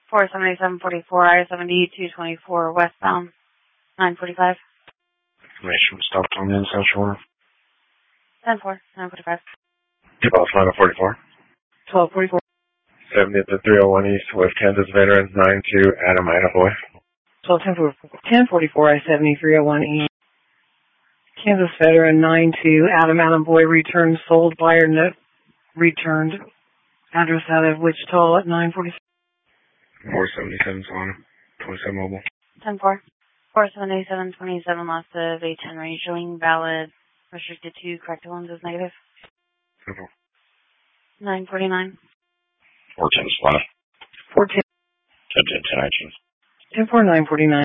47744, I-70, 224 westbound, 945. Information stopped on the South Shore. 10-4, 945. Tip off line 44. 1244. 70th to 301 East, West Kansas Veterans, 92, Adam, Idaho. 1044, I-70, 301 East. Kansas Veteran, 92, Adam Boy, returned, sold, buyer, net, returned. Address out of Wichita at 946. 477 on 27 mobile. 10-4. 478727 lost of A10 Rangeling, valid, restricted to correct ones is negative. 949. 410 spot. 410. 10 10 10 10-4, 949.